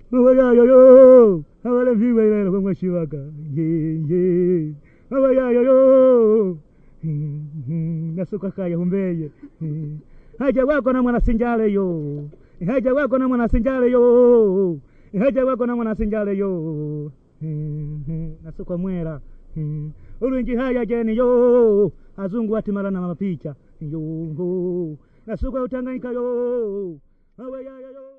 Mawaya yo, awale viwe ile kwa shiwaka. Ye. Mawaya yo. Nasuka kaya humbeye. Haja wako na mwana sinjale yo. Haja wako na mwana sinjale yo. Haja wako na mwana sinjale yo. Nasuka mwera. Ulunji haya jeni yo. Azungu atimara na mapicha. Yo. Nasuka utanganyika yo. Mawaya yo.